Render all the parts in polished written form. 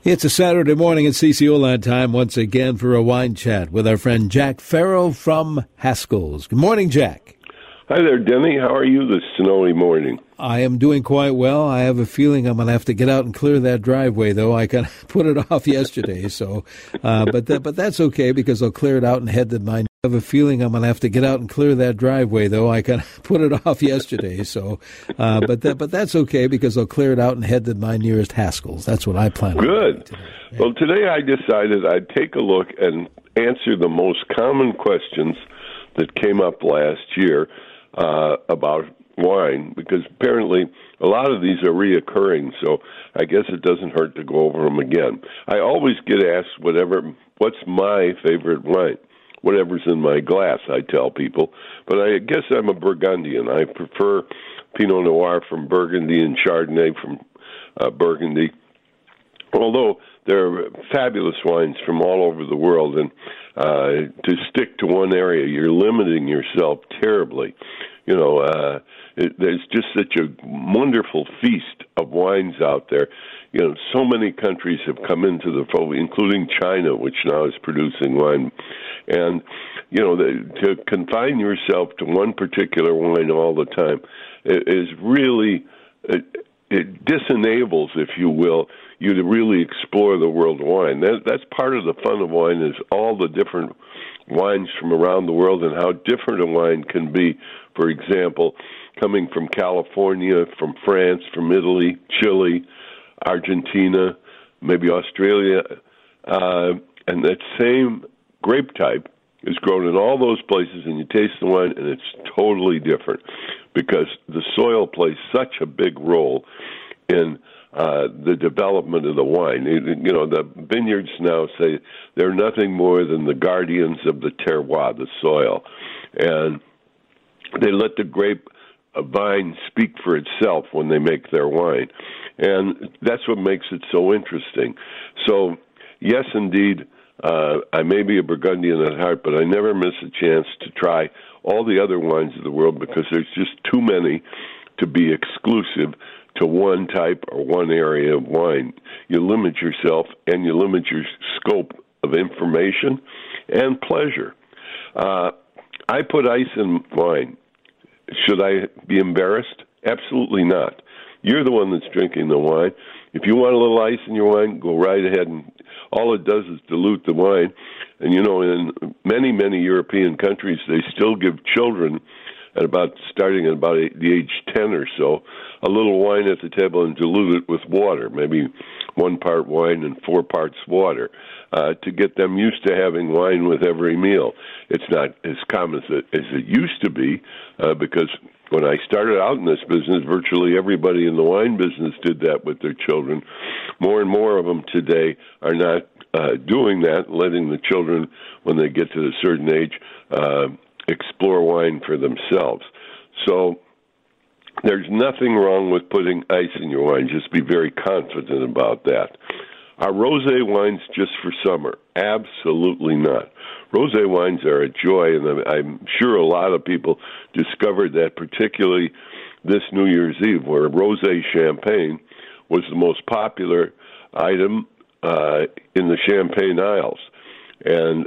It's a Saturday morning at CCO time once again for a wine chat with our friend Jack Farrell from Haskell's. Good morning, Jack. Hi there, Denny. How are you this snowy morning? I am doing quite well. I have a feeling I'm going to have to get out and clear that driveway, though. I kind of put it off yesterday, so but that's okay because I'll clear it out and head to my. I have a feeling I'm going to have to get out and clear that driveway, though. I kind of put it off yesterday, so but that's okay because I'll clear it out and head to my nearest Haskell's. That's what I plan on doing Good. today. Yeah. Well, today I decided I'd take a look and answer the most common questions that came up last year about wine, because apparently a lot of these are reoccurring, so I guess it doesn't hurt to go over them again. I always get asked what's my favorite wine? Whatever's in my glass, I tell people. But I guess I'm a Burgundian. I prefer Pinot Noir from Burgundy and Chardonnay from Burgundy. Although there are fabulous wines from all over the world, and to stick to one area, you're limiting yourself terribly. You know, there's just such a wonderful feast of wines out there. You know, so many countries have come into the fold, including China, which now is producing wine. And, you know, to confine yourself to one particular wine all the time is really, it disenables, if you will, you to really explore the world of wine. That's part of the fun of wine, is all the different wines from around the world and how different a wine can be. For example, coming from California, from France, from Italy, Chile, Argentina, maybe Australia, and that same grape type is grown in all those places, and you taste the wine, and it's totally different because the soil plays such a big role in the development of the wine. You know, the vineyards now say they're nothing more than the guardians of the terroir, the soil, and they let the grape vine speak for itself when they make their wine. And that's what makes it so interesting. So, yes, indeed, I may be a Burgundian at heart, but I never miss a chance to try all the other wines of the world because there's just too many to be exclusive to one type or one area of wine. You limit yourself and you limit your scope of information and pleasure. I put ice in wine. Should I be embarrassed? Absolutely not. You're the one that's drinking the wine. If you want a little ice in your wine, go right ahead, and all it does is dilute the wine. And, you know, in many, many European countries, they still give children, starting at about the age 10 or so, a little wine at the table and dilute it with water, maybe 1 part wine and 4 parts water, to get them used to having wine with every meal. It's not as common as it used to be, because when I started out in this business, virtually everybody in the wine business did that with their children. More and more of them today are not doing that, letting the children, when they get to a certain age, explore wine for themselves. So there's nothing wrong with putting ice in your wine. Just be very confident about that. Are rosé wines just for summer? Absolutely not. Rosé wines are a joy, and I'm sure a lot of people discovered that, particularly this New Year's Eve, where rosé champagne was the most popular item in the champagne aisles. And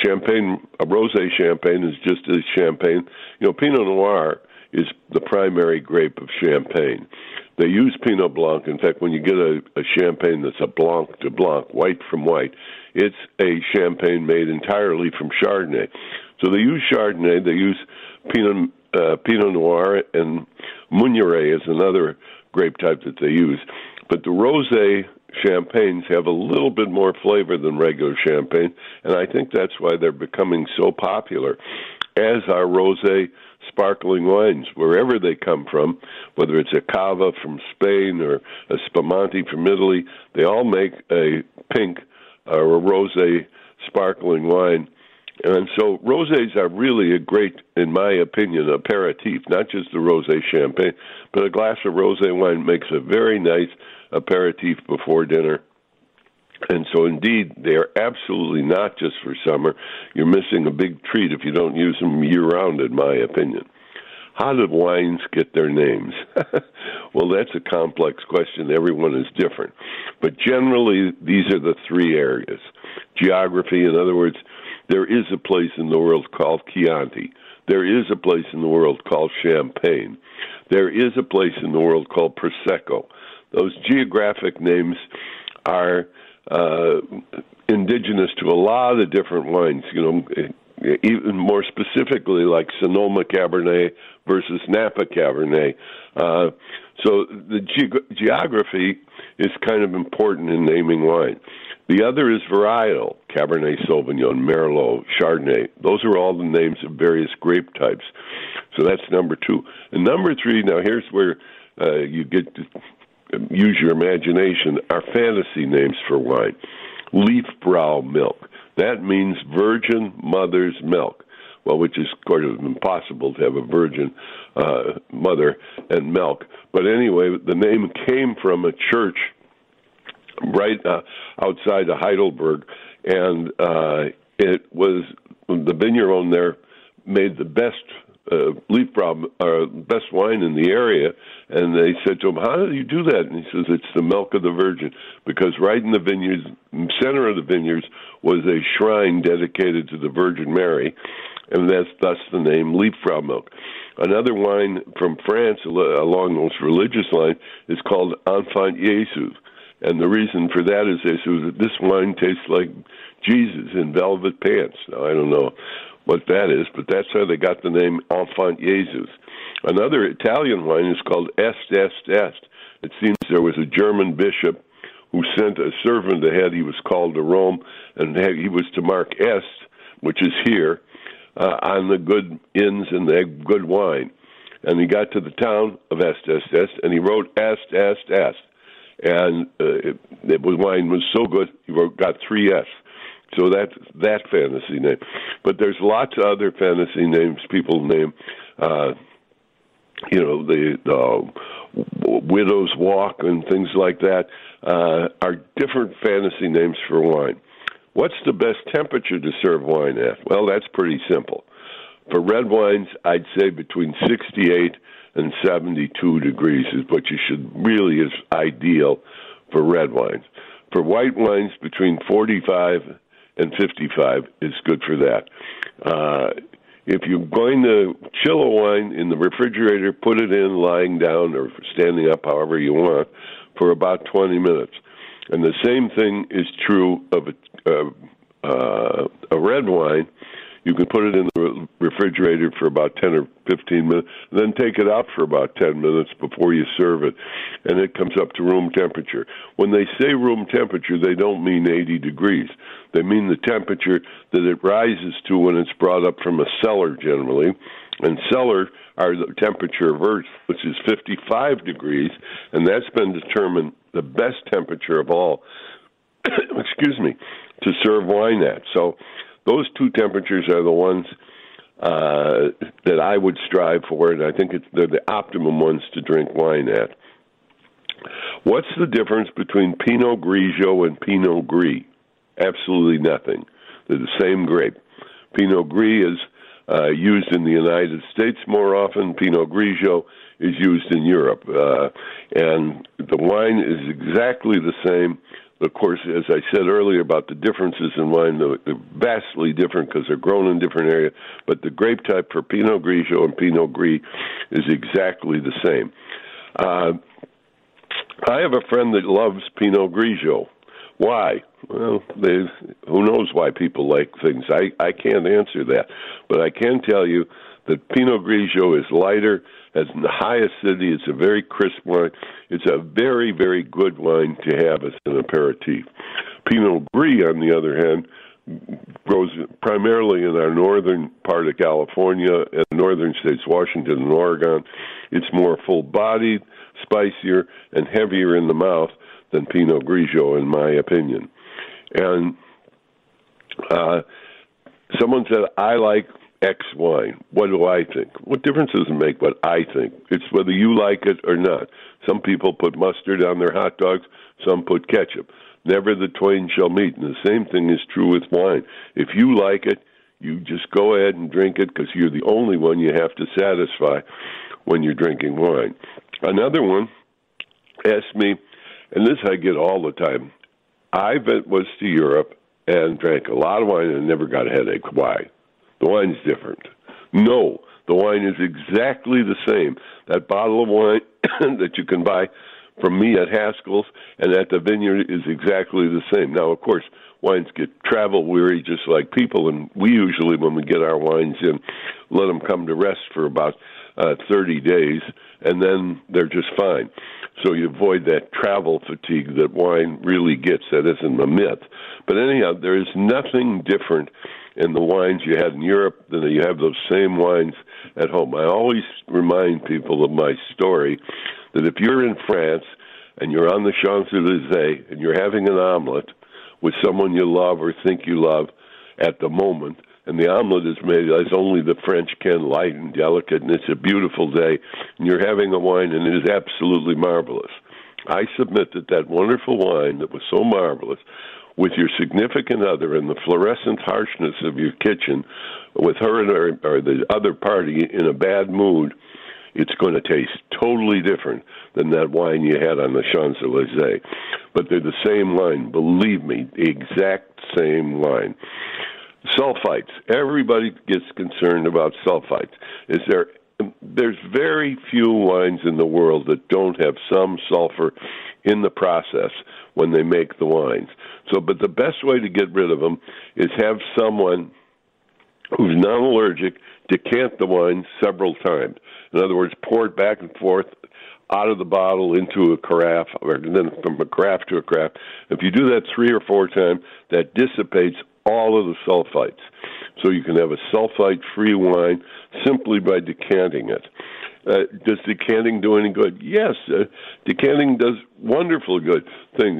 rosé champagne is just as champagne. You know, Pinot Noir is the primary grape of champagne. They use Pinot Blanc. In fact, when you get a champagne that's a Blanc de Blanc, white from white, it's a champagne made entirely from Chardonnay. So they use Chardonnay, they use Pinot Noir, and Meunier is another grape type that they use. But the rosé champagnes have a little bit more flavor than regular champagne, and I think that's why they're becoming so popular, as are rosé sparkling wines, wherever they come from, whether it's a Cava from Spain or a Spumante from Italy. They all make a pink or a rosé sparkling wine. And so rosés are really a great, in my opinion, aperitif, not just the rosé champagne, but a glass of rosé wine makes a very nice aperitif before dinner. And so, indeed, they are absolutely not just for summer. You're missing a big treat if you don't use them year-round, in my opinion. How did wines get their names? Well, that's a complex question. Everyone is different. But generally, these are the three areas. Geography, in other words, there is a place in the world called Chianti. There is a place in the world called Champagne. There is a place in the world called Prosecco. Those geographic names are indigenous to a lot of different wines, even more specifically like Sonoma Cabernet versus Napa Cabernet. So the geography is kind of important in naming wine. The other is varietal, Cabernet Sauvignon, Merlot, Chardonnay. Those are all the names of various grape types. So that's number two. And number three, now here's where you get to use your imagination, are fantasy names for wine. Leaf brow milk. That means virgin mother's milk. Well, which is sort of impossible to have a virgin mother and milk. But anyway, the name came from a church right outside of Heidelberg, and it was the vineyard owner there made the best best wine in the area, and they said to him, "How do you do that?" And he says, "It's the milk of the Virgin," because right in the vineyards, in the center of the vineyards, was a shrine dedicated to the Virgin Mary, and that's thus the name Liebfrau milk. Another wine from France along those religious lines is called Enfant Jésus. And the reason for that is they said that this wine tastes like Jesus in velvet pants. Now, I don't know what that is, but that's how they got the name Enfant Jésus. Another Italian wine is called Est, Est, Est. It seems there was a German bishop who sent a servant ahead. He was called to Rome, and he was to mark Est, which is here, on the good inns and the good wine. And he got to the town of Est, Est, Est, and he wrote Est, Est, Est. And the wine was so good, he got 3 S. So that's that fantasy name. But there's lots of other fantasy names people name. The Widow's Walk and things like that are different fantasy names for wine. What's the best temperature to serve wine at? Well, that's pretty simple. For red wines, I'd say between 68 and 72 degrees is what you should really is ideal for red wines. For white wines, between 45 and 55 is good for that. If you're going to chill a wine in the refrigerator, put it in lying down or standing up, however you want, for about 20 minutes. And the same thing is true of a red wine. You can put it in the refrigerator for about 10 or 15 minutes, then take it out for about 10 minutes before you serve it, and it comes up to room temperature. When they say room temperature, they don't mean 80 degrees. They mean the temperature that it rises to when it's brought up from a cellar, generally. And cellar are the temperature of Earth, which is 55 degrees, and that's been determined the best temperature of all, to serve wine at. So those two temperatures are the ones that I would strive for, and I think they're the optimum ones to drink wine at. What's the difference between Pinot Grigio and Pinot Gris? Absolutely nothing. They're the same grape. Pinot Gris is used in the United States more often. Pinot Grigio is used in Europe. And the wine is exactly the same. Of course, as I said earlier about the differences in wine, they're vastly different because they're grown in different areas, but the grape type for Pinot Grigio and Pinot Gris is exactly the same. I have a friend that loves Pinot Grigio. Why? Well, who knows why people like things. I can't answer that, but I can tell you that Pinot Grigio is lighter, has high acidity. It's a very crisp wine. It's a very, very good wine to have as an aperitif. Pinot Gris, on the other hand, grows primarily in our northern part of California and northern states, Washington and Oregon. It's more full-bodied, spicier, and heavier in the mouth than Pinot Grigio, in my opinion. And someone said, I like X wine. What do I think? What difference does it make what I think? It's whether you like it or not. Some people put mustard on their hot dogs. Some put ketchup. Never the twain shall meet. And the same thing is true with wine. If you like it, you just go ahead and drink it because you're the only one you have to satisfy when you're drinking wine. Another one asked me, and this I get all the time. I was to Europe and drank a lot of wine and never got a headache. Why? The wine's different. No, the wine is exactly the same. That bottle of wine that you can buy from me at Haskell's and at the vineyard is exactly the same. Now, of course, wines get travel weary just like people, and we usually, when we get our wines in, let them come to rest for about 30 days, and then they're just fine. So you avoid that travel fatigue that wine really gets. That isn't a myth. But anyhow, there is nothing different in the wines you had in Europe than you have those same wines at home. I always remind people of my story that if you're in France and you're on the Champs-Élysées and you're having an omelet with someone you love or think you love at the moment, and the omelet is made as only the French can, light and delicate, and it's a beautiful day, and you're having a wine, and it is absolutely marvelous. I submit that wonderful wine that was so marvelous, with your significant other and the fluorescent harshness of your kitchen, with her and or the other party in a bad mood, it's going to taste totally different than that wine you had on the Champs-Élysées. But they're the same wine, believe me, the exact same wine. Sulfites. Everybody gets concerned about sulfites. There's very few wines in the world that don't have some sulfur in the process when they make the wines. But the best way to get rid of them is have someone who's non-allergic decant the wine several times. In other words, pour it back and forth out of the bottle into a carafe, or then from a carafe to a carafe. If you do that 3 or 4 times, that dissipates all of the sulfites. So you can have a sulfite-free wine simply by decanting it. Does decanting do any good? Yes, decanting does wonderful good things.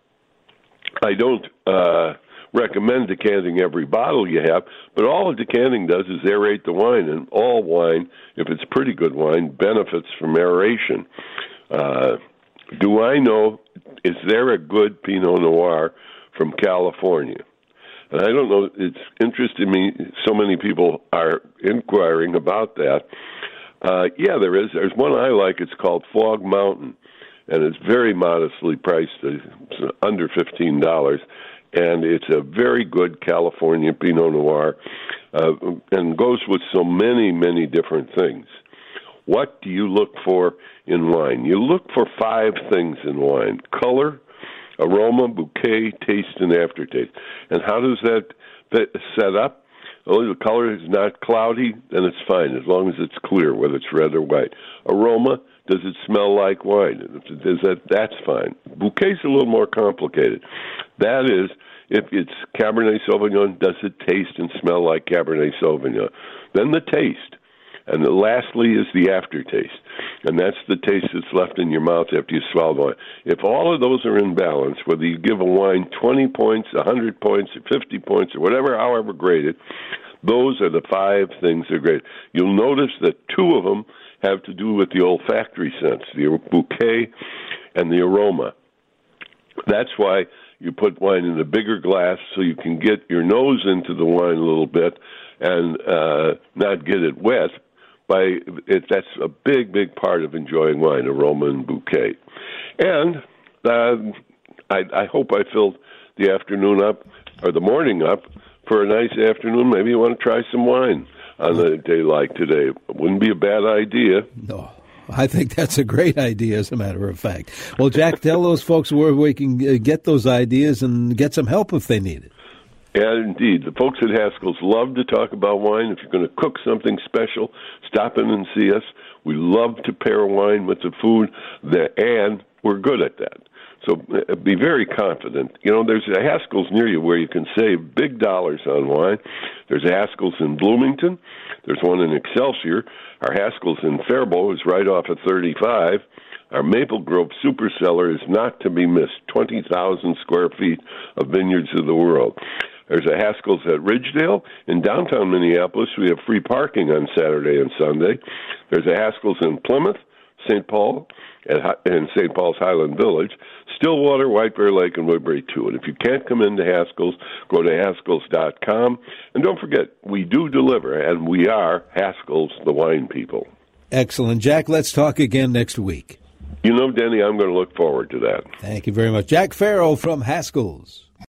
I don't recommend decanting every bottle you have, but all decanting does is aerate the wine, and all wine, if it's pretty good wine, benefits from aeration. Do I know, is there a good Pinot Noir from California? And I don't know, it's interested me, so many people are inquiring about that. Yeah, there is. There's one I like, it's called Fog Mountain, and it's very modestly priced, it's under $15, and it's a very good California Pinot Noir, and goes with so many, many different things. What do you look for in wine? You look for 5 things in wine: color, aroma, bouquet, taste, and aftertaste. And how does that set up? Well, the color is not cloudy, then it's fine, as long as it's clear, whether it's red or white. Aroma, does it smell like wine? That's fine. Bouquet's a little more complicated. That is, if it's Cabernet Sauvignon, does it taste and smell like Cabernet Sauvignon? Then the taste. And lastly is the aftertaste. And that's the taste that's left in your mouth after you swallow the wine. If all of those are in balance, whether you give a wine 20 points, 100 points, or 50 points, or whatever, however graded, those are the 5 things that are great. You'll notice that 2 of them have to do with the olfactory sense, the bouquet and the aroma. That's why you put wine in a bigger glass so you can get your nose into the wine a little bit and not get it wet. That's a big, big part of enjoying wine, aroma and bouquet. And I hope I filled the afternoon up, or the morning up, for a nice afternoon. Maybe you want to try some wine on a day like today. It wouldn't be a bad idea. No, I think that's a great idea, as a matter of fact. Well, Jack, tell those folks where we can get those ideas and get some help if they need it. Yeah, indeed. The folks at Haskell's love to talk about wine. If you're going to cook something special, stop in and see us. We love to pair wine with the food, and we're good at that. So be very confident. You know, there's a Haskell's near you where you can save big dollars on wine. There's a Haskell's in Bloomington. There's one in Excelsior. Our Haskell's in Faribault is right off of 35. Our Maple Grove Super Cellar is not to be missed, 20,000 square feet of vineyards of the world. There's a Haskell's at Ridgedale. In downtown Minneapolis, we have free parking on Saturday and Sunday. There's a Haskell's in Plymouth, St. Paul, and St. Paul's Highland Village, Stillwater, White Bear Lake, and Woodbury, too. And if you can't come into Haskell's, go to Haskells.com. And don't forget, we do deliver, and we are Haskell's, the wine people. Excellent. Jack, let's talk again next week. You know, Denny, I'm going to look forward to that. Thank you very much. Jack Farrell from Haskell's.